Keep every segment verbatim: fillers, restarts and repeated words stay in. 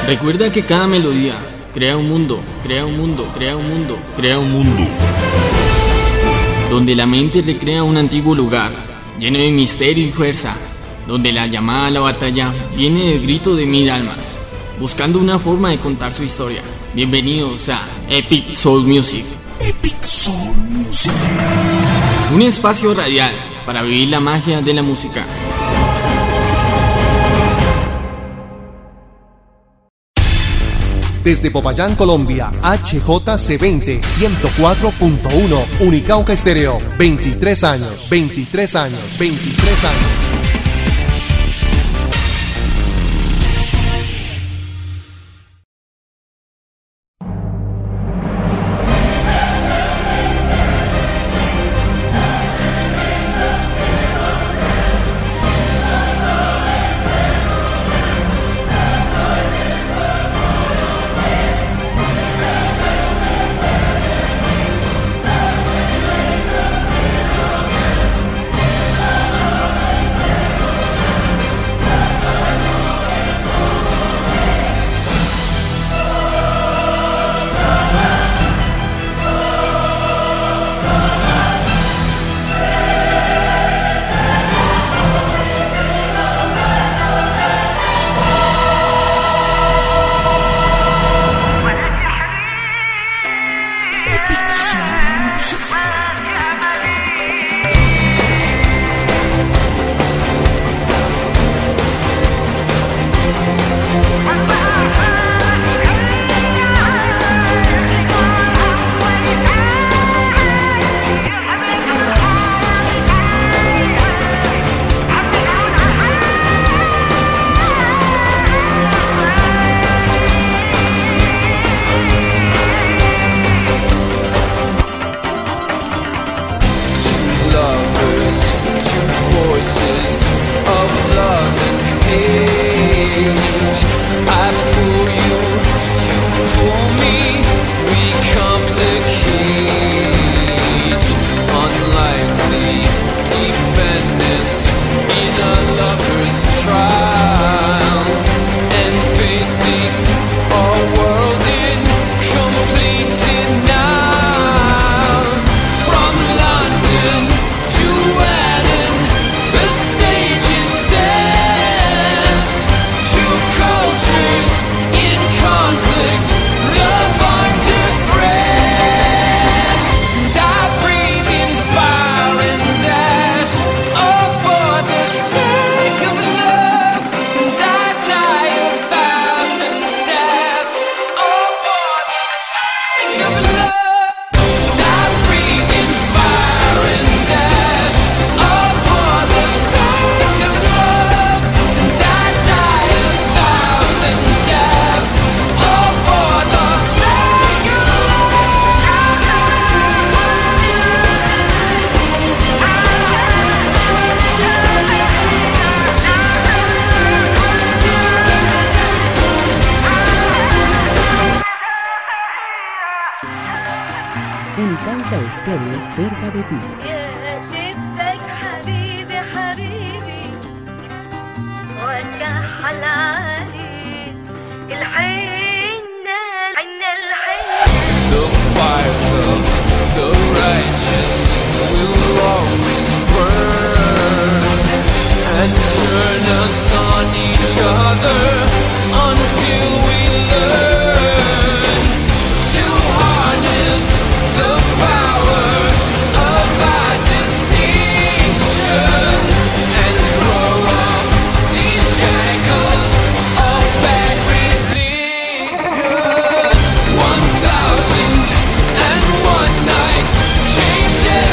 Recuerda que cada melodía crea un mundo, crea un mundo, crea un mundo, crea un mundo. Donde la mente recrea un antiguo lugar, lleno de misterio y fuerza. Donde la llamada a la batalla viene del grito de mil almas, buscando una forma de contar su historia. Bienvenidos a Epic Soul Music. Epic Soul Music. Un espacio radial para vivir la magia de la música. Desde Popayán, Colombia, H J C veinte, ciento cuatro punto uno, Unicauca Estéreo, veintitrés años, veintitrés años, veintitrés años. Unicauca Estéreo, cerca de ti. The fires of the righteous will always burn and turn us on each other until we learn to harness the power of our distinction and throw off these shackles of bad religion. One thousand and one nights changed everything.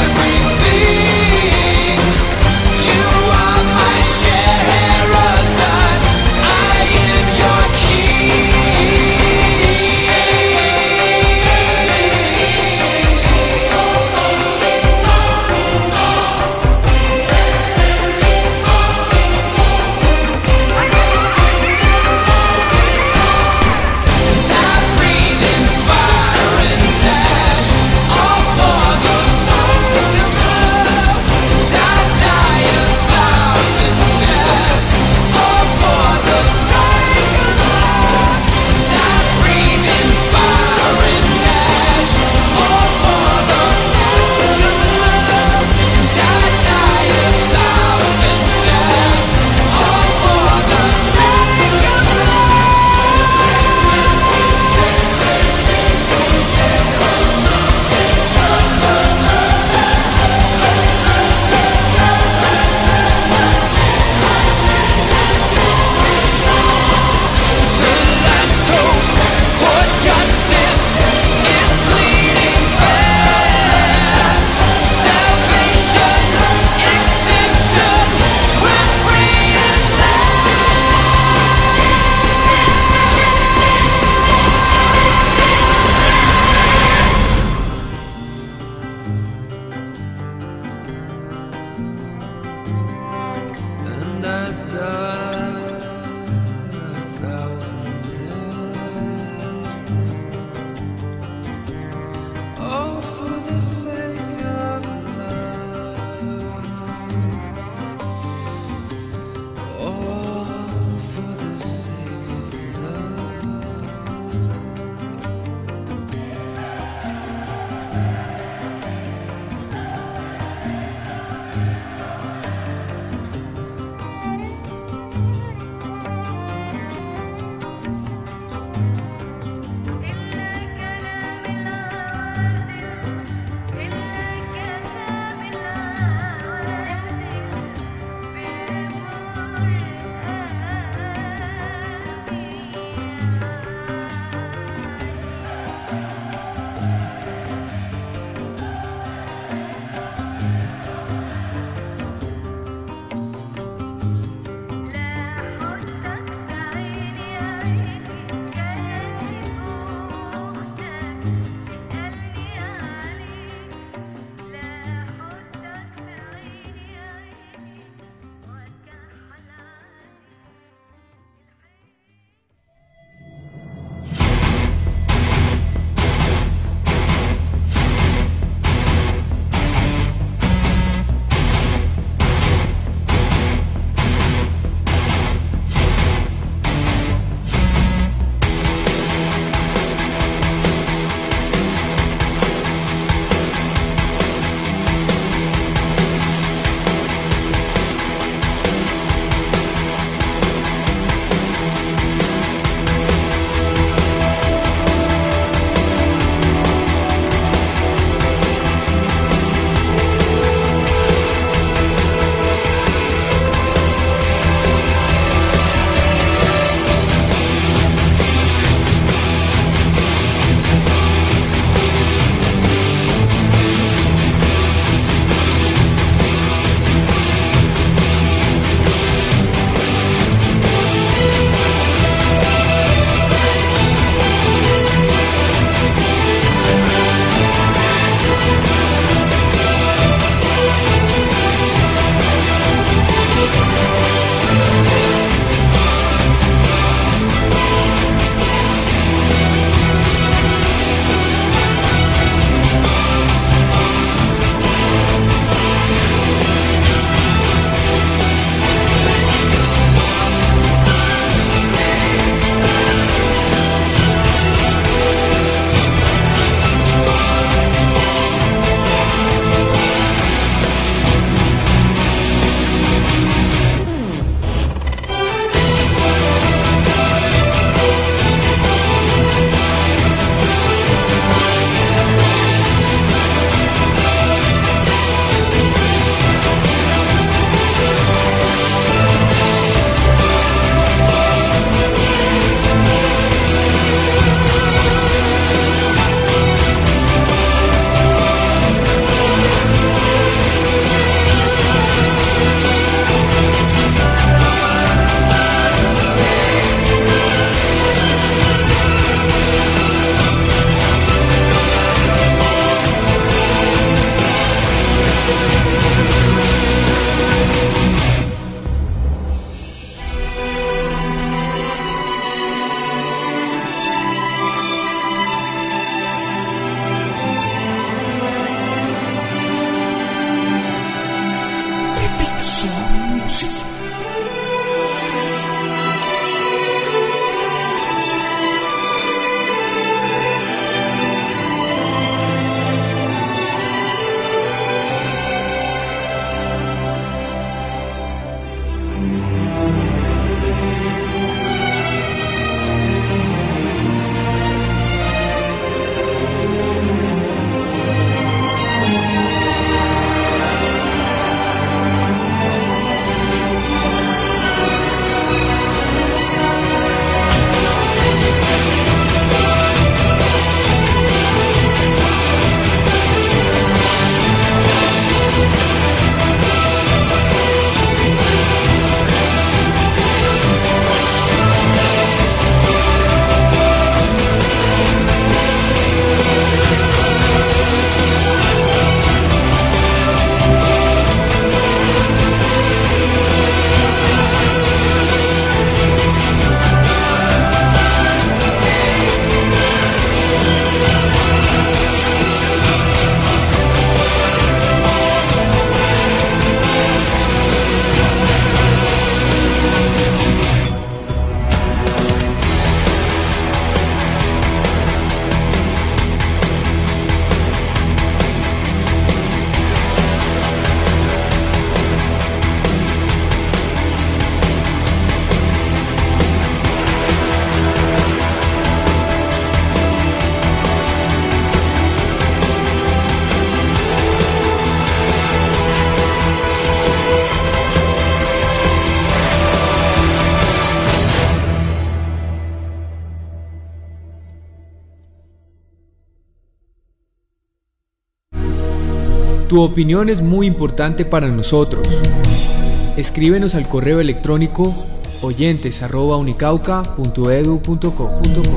Tu opinión es muy importante para nosotros. Escríbenos al correo electrónico oyentes arroba unicauca punto edu punto co.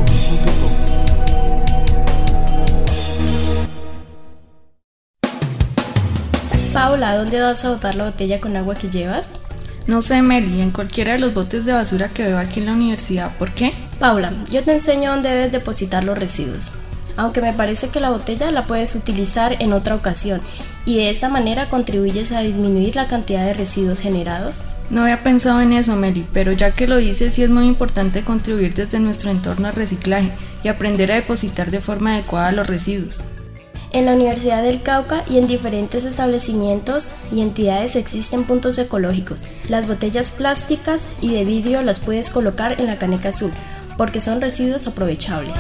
Paula, ¿dónde vas a botar la botella con agua que llevas? No sé, Meli, en cualquiera de los botes de basura que veo aquí en la universidad. ¿Por qué? Paula, yo te enseño dónde debes depositar los residuos. Aunque me parece que la botella la puedes utilizar en otra ocasión y de esta manera contribuyes a disminuir la cantidad de residuos generados. No había pensado en eso, Meli, pero ya que lo dices, sí es muy importante contribuir desde nuestro entorno al reciclaje y aprender a depositar de forma adecuada los residuos. En la Universidad del Cauca y en diferentes establecimientos y entidades existen puntos ecológicos. Las botellas plásticas y de vidrio las puedes colocar en la caneca azul, porque son residuos aprovechables.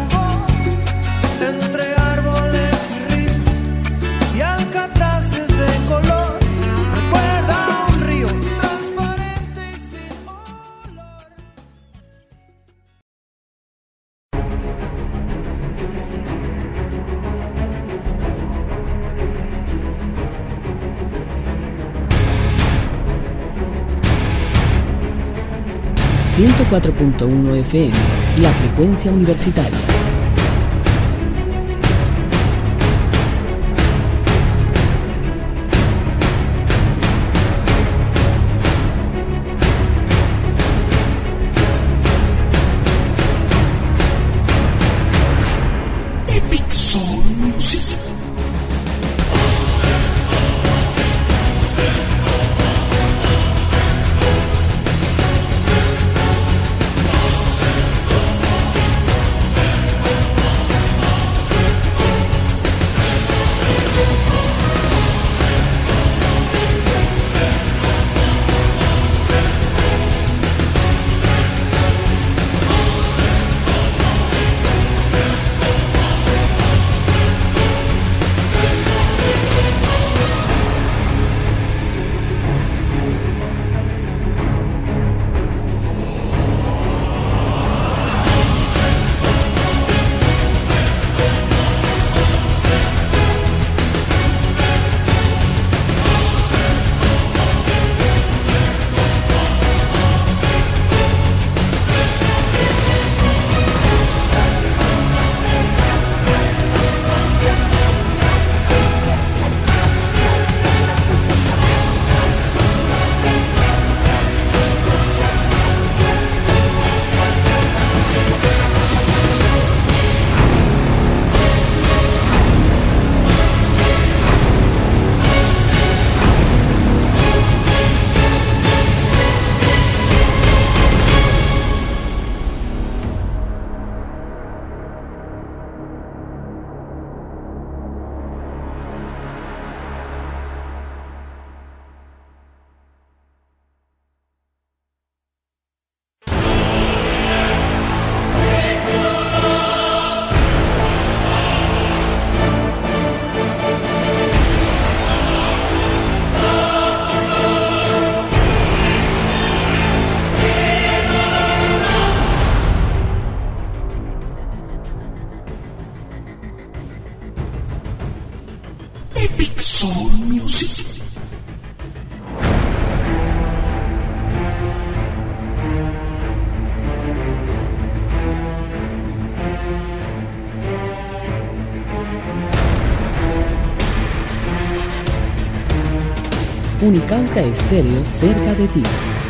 Entre árboles y risas y alcatraces de color, recuerda un río transparente y sin olor. ciento cuatro punto uno F M, la frecuencia universitaria. Unicauca Estéreo cerca de ti.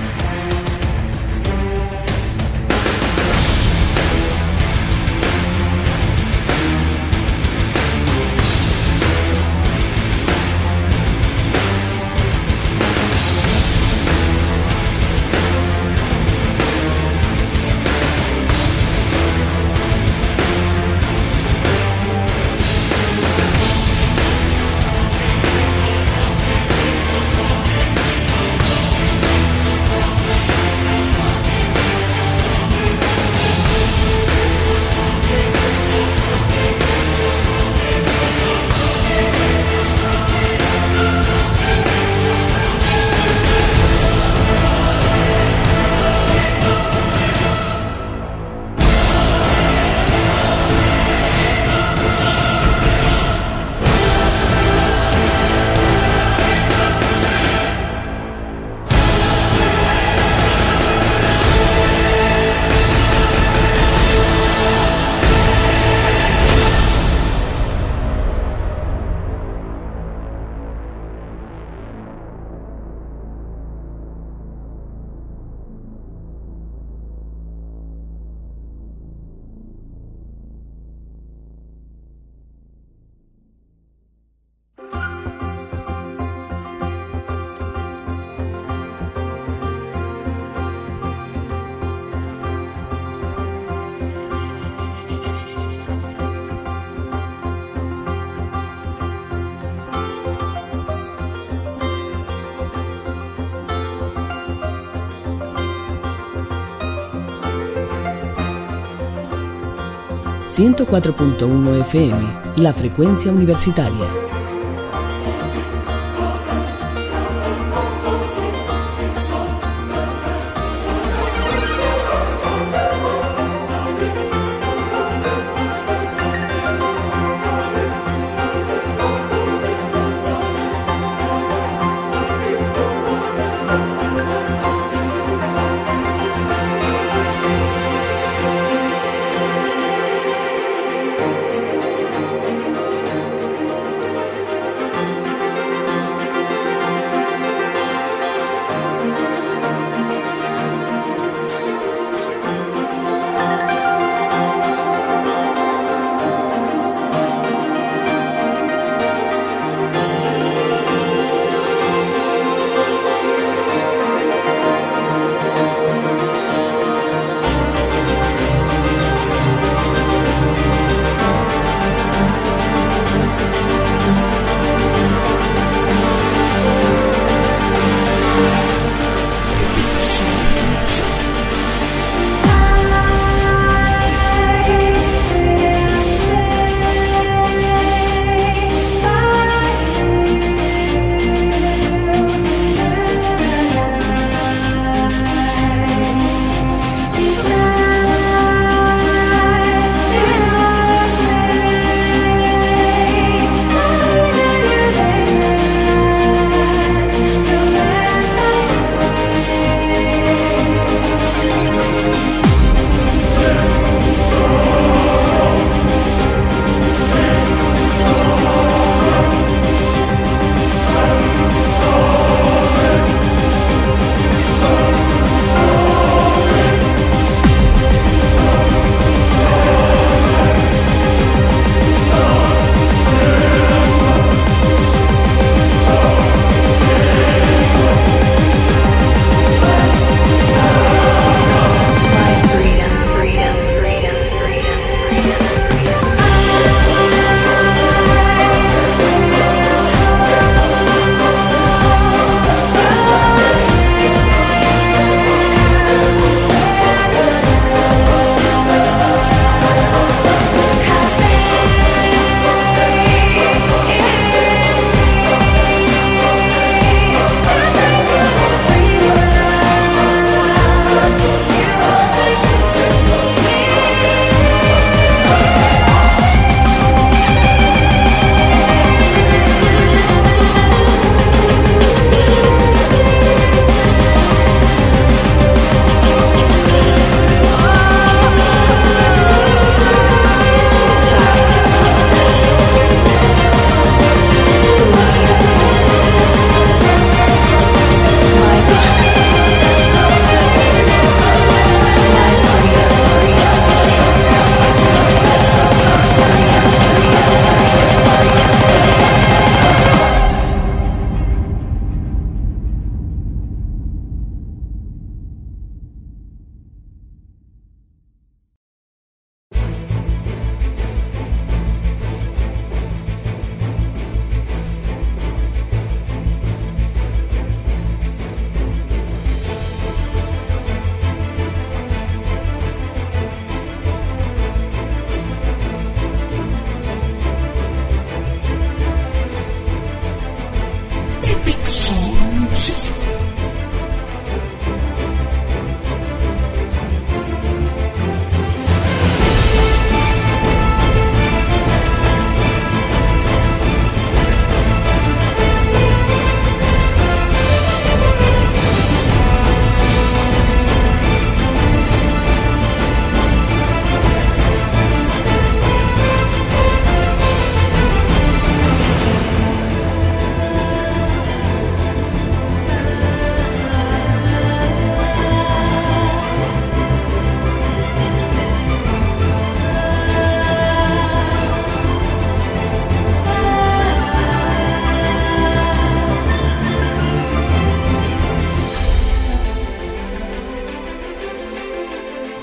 ciento cuatro punto uno F M, la frecuencia universitaria.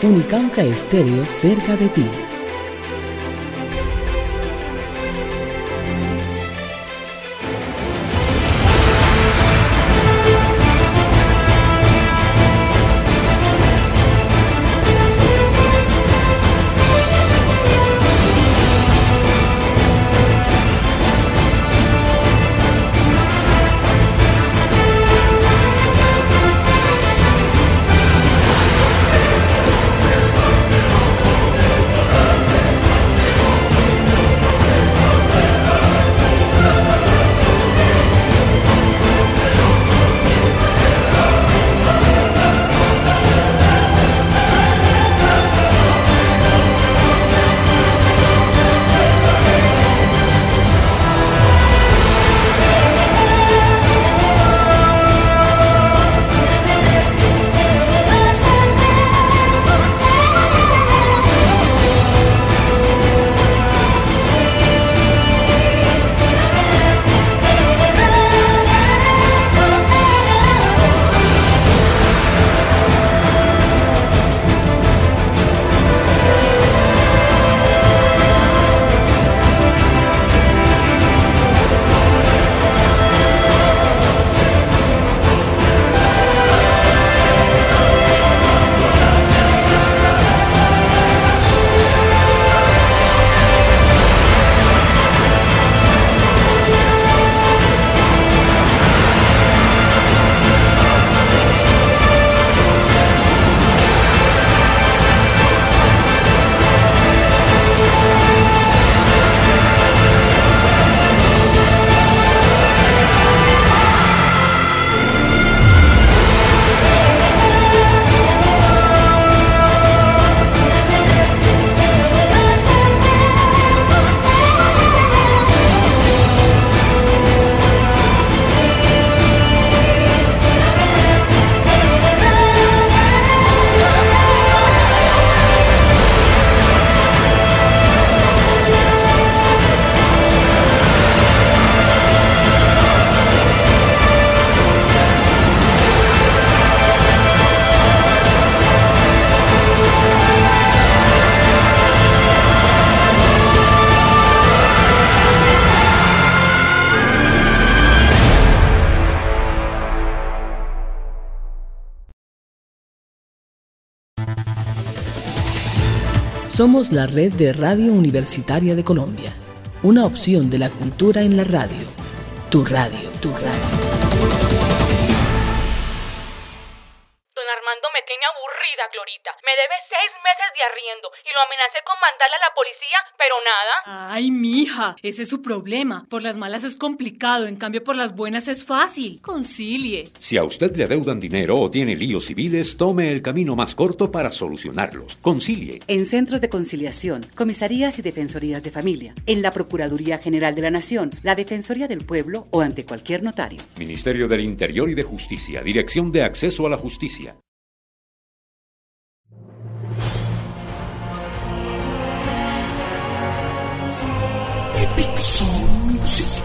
Unicauca Estéreo cerca de ti. Somos la red de Radio Universitaria de Colombia, una opción de la cultura en la radio. Tu radio, tu radio. Don Armando me tiene aburrida, Glorita. Me debe seis meses de arriendo y lo amenacé con mandarle a la policía, pero nada. Ay, mija, ese es su problema. Por las malas es complicado, en cambio por las buenas es fácil. Concilie. Si a usted le adeudan dinero o tiene líos civiles, tome el camino más corto para solucionarlos. Concilie. En centros de conciliación, comisarías y defensorías de familia, en la Procuraduría General de la Nación, la Defensoría del Pueblo o ante cualquier notario. Ministerio del Interior y de Justicia, Dirección de Acceso a la Justicia. Epic Soul Music.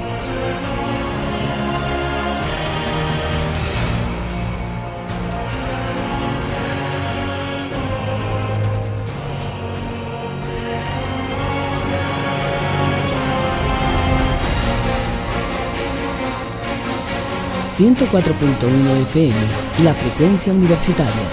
ciento cuatro punto uno F M, la frecuencia universitaria.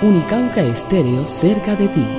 Unicauca Estéreo cerca de ti.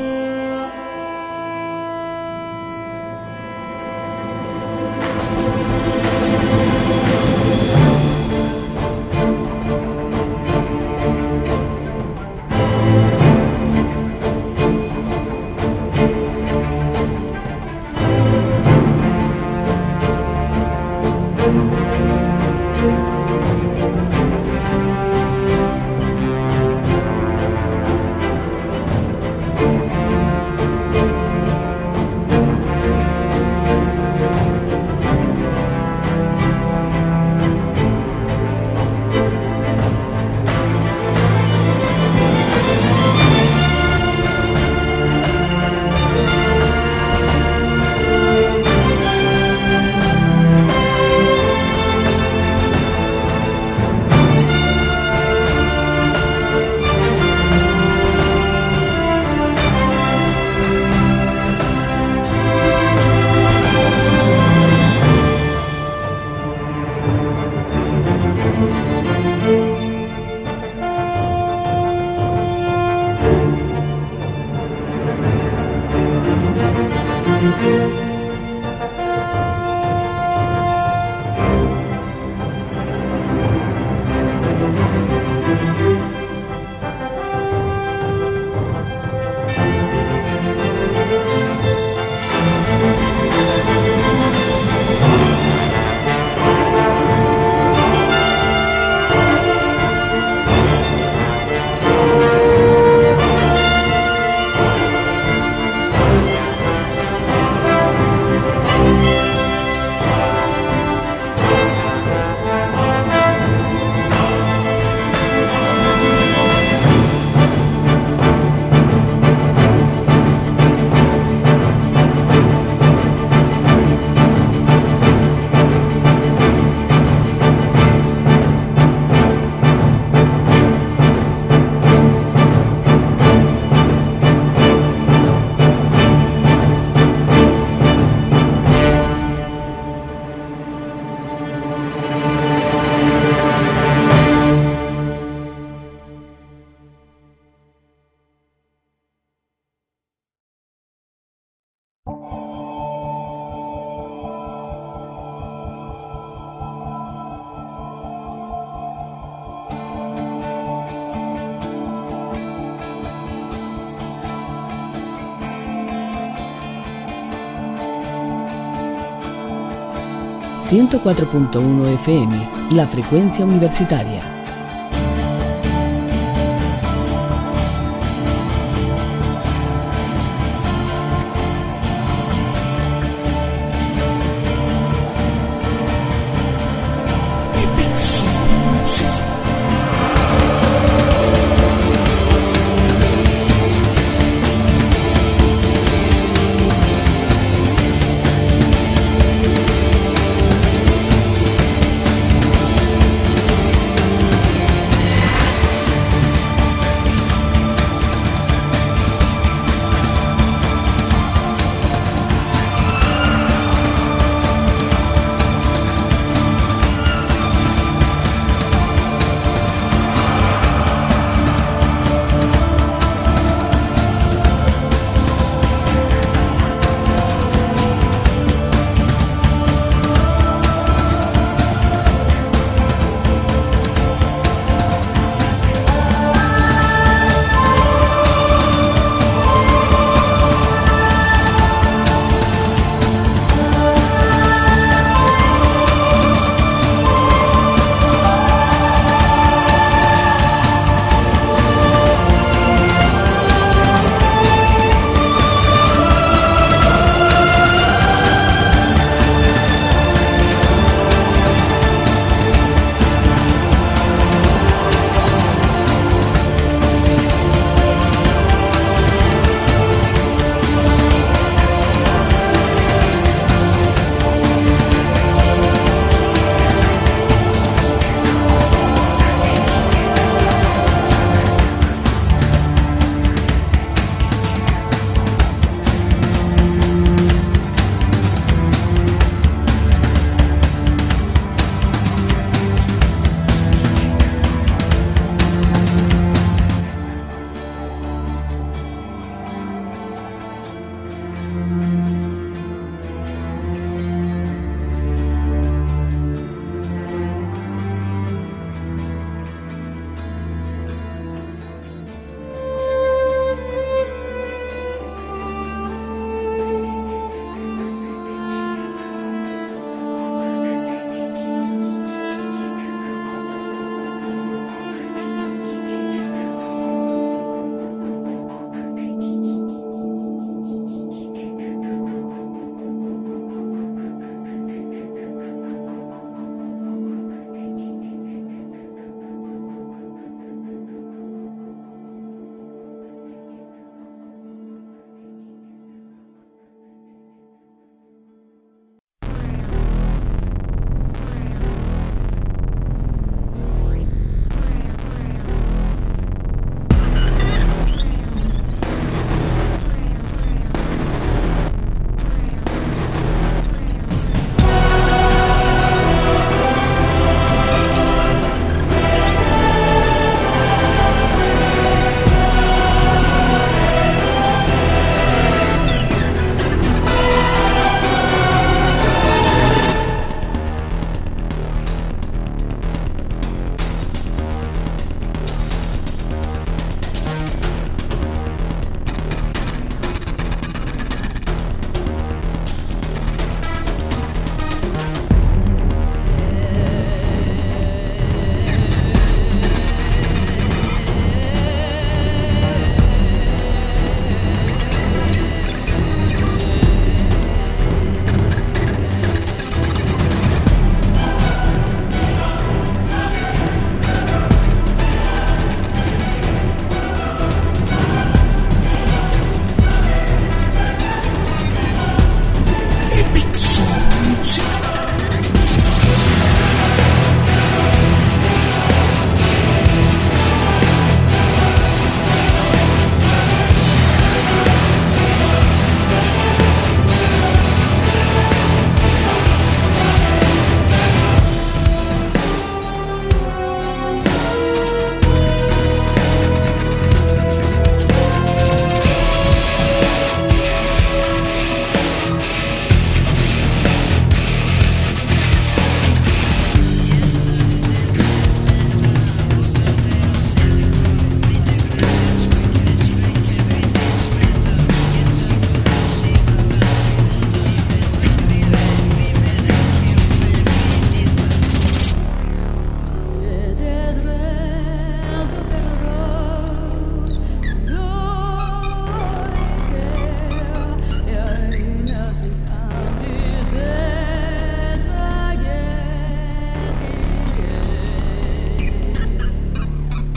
ciento cuatro punto uno F M, la frecuencia universitaria.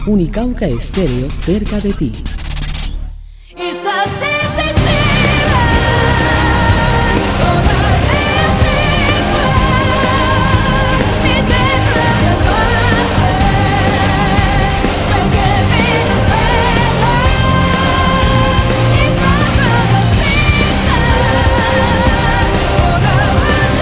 Unicauca Estéreo cerca de ti. Estás desesperada, todavía sin ver, ni te puedes hacer, porque me despierta, estás provocida, toda más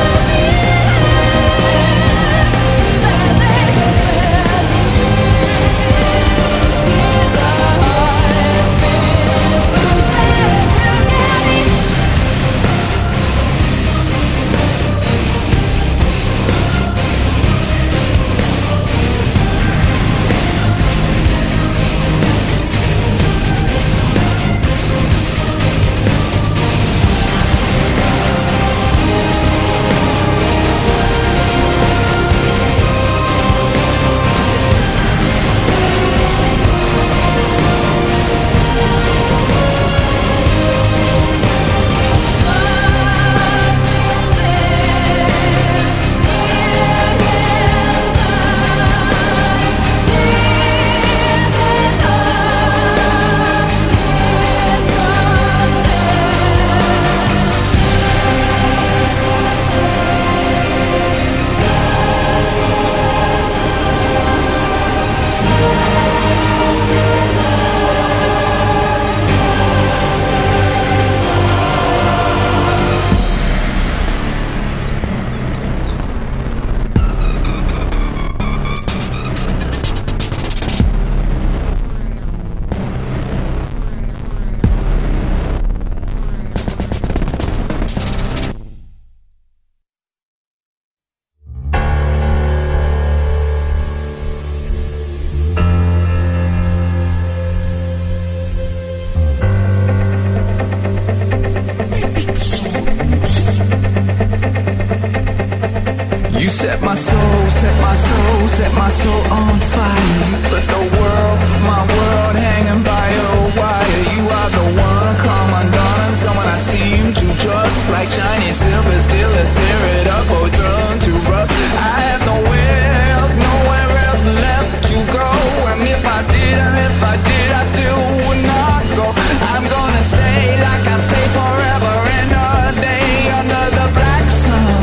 set my soul, set my soul, set my soul on fire. You put the world, my world hanging by a wire. You are the one, come undone, someone I seem to trust. Like shiny silver, still let's tear it up or turn to rust. I have nowhere else, nowhere else left to go. And if I did, and if I did, I still would not go. I'm gonna stay, like I say, forever and a day under the black sun.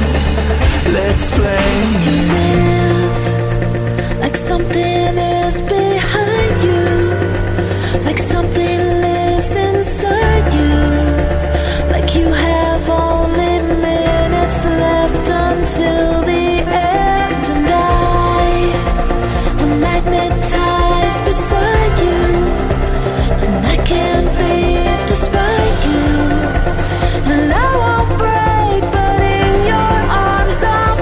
Let's play. You live like something is behind you, like something lives inside you, like you have only minutes left until the end. And I am magnetized beside you, and I can't leave despite you. And I won't break, but in your arms I'll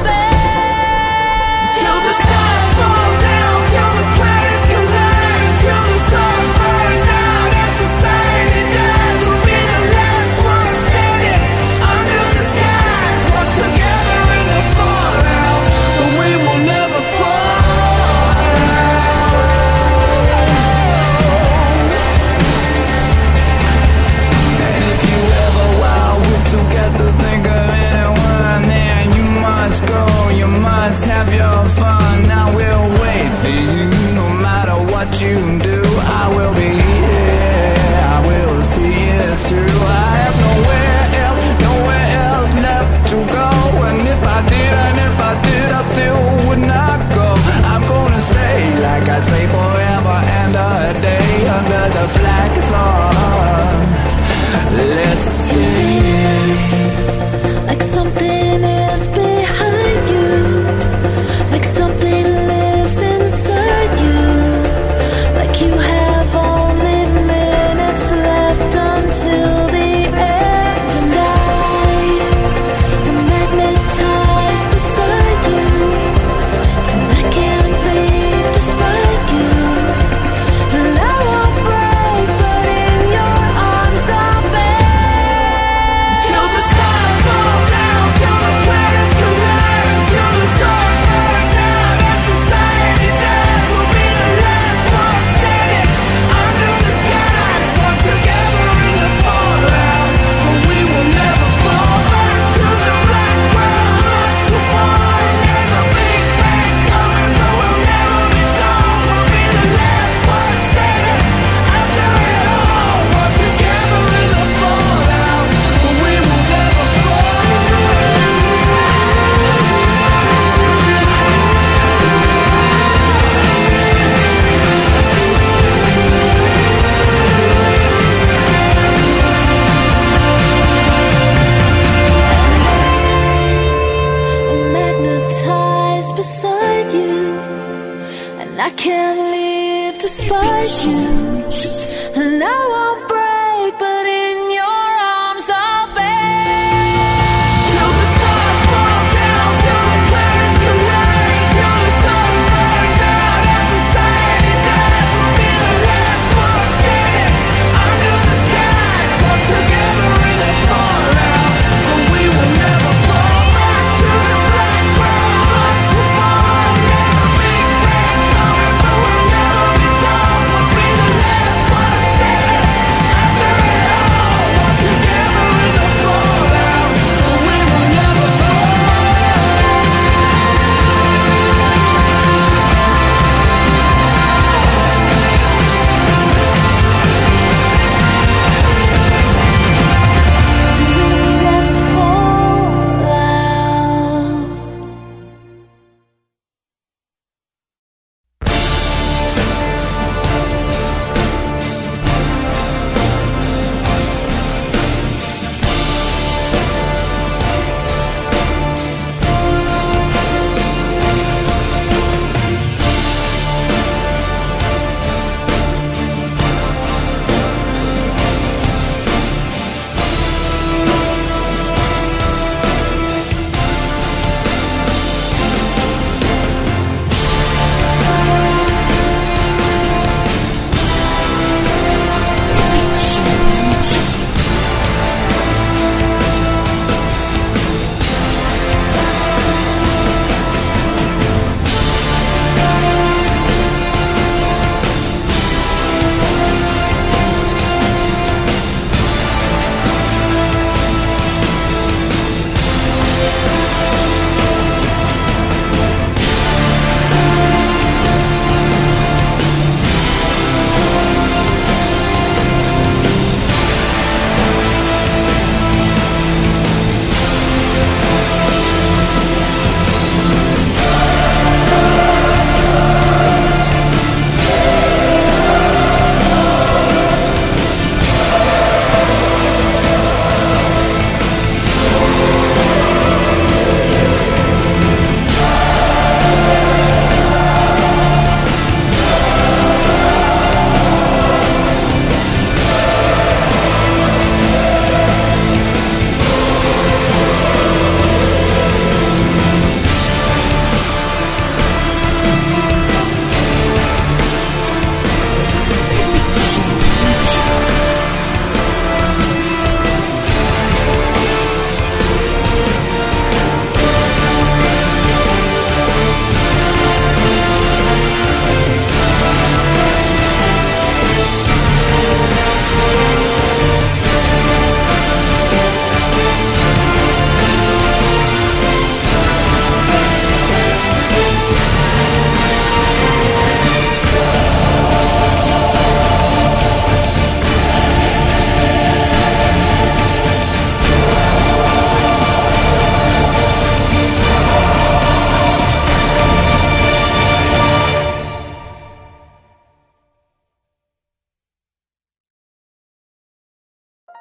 bend. Till the stars fall down, till the planets collide, till the sun burns out and society dies. We'll be the last ones standing,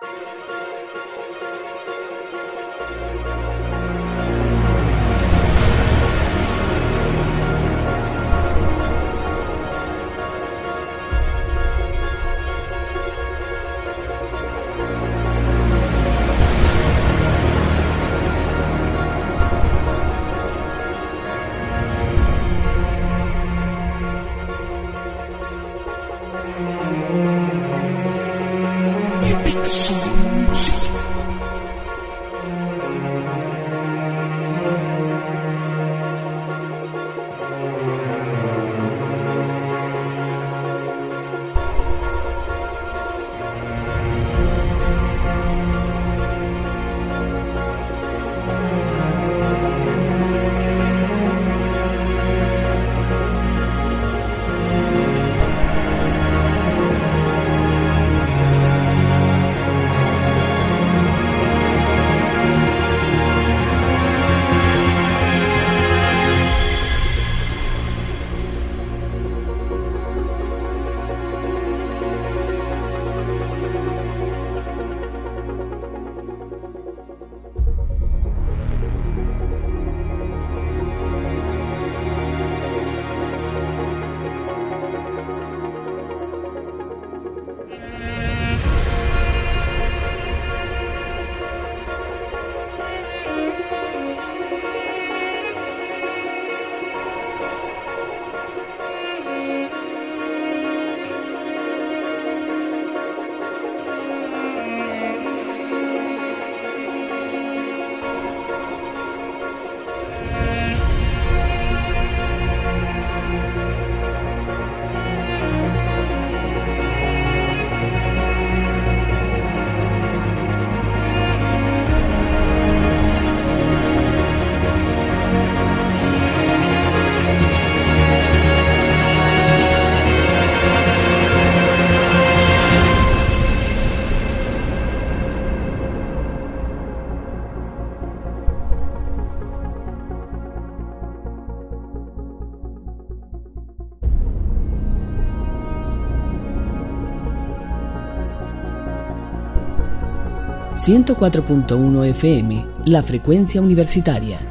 ciento cuatro punto uno F M, la frecuencia universitaria.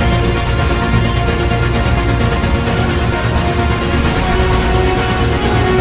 We'll be right back.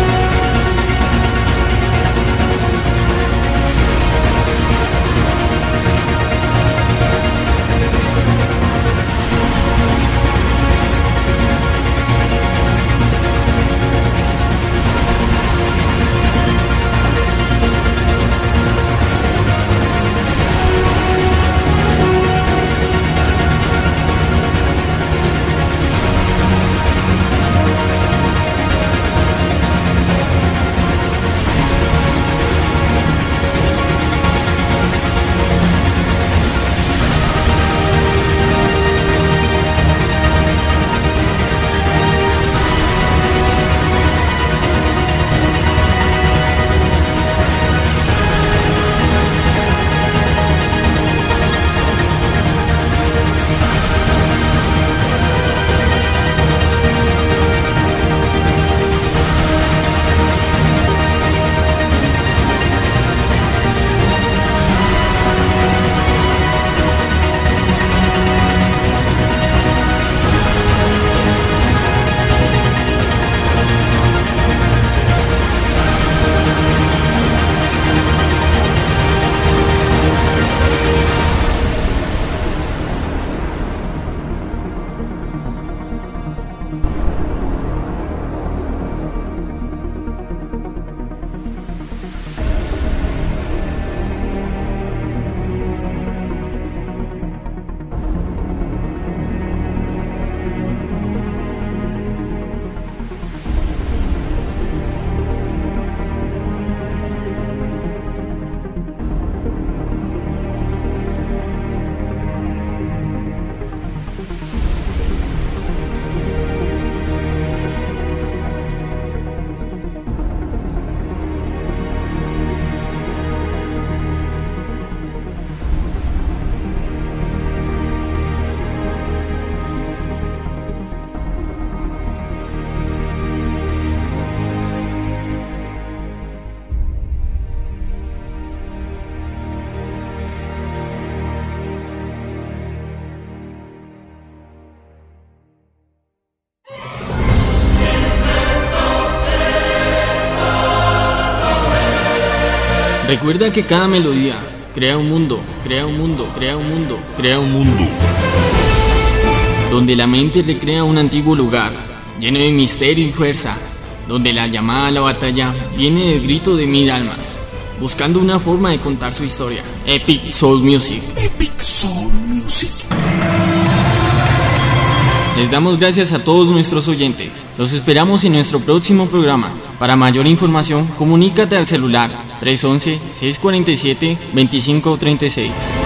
Recuerda que cada melodía crea un mundo, crea un mundo, crea un mundo, crea un mundo. Donde la mente recrea un antiguo lugar, lleno de misterio y fuerza. Donde la llamada a la batalla viene del grito de mil almas, buscando una forma de contar su historia. Epic Soul Music. Epic Soul Music. Les damos gracias a todos nuestros oyentes. Los esperamos en nuestro próximo programa. Para mayor información, comunícate al celular tres uno uno, seis cuatro siete, dos cinco tres seis.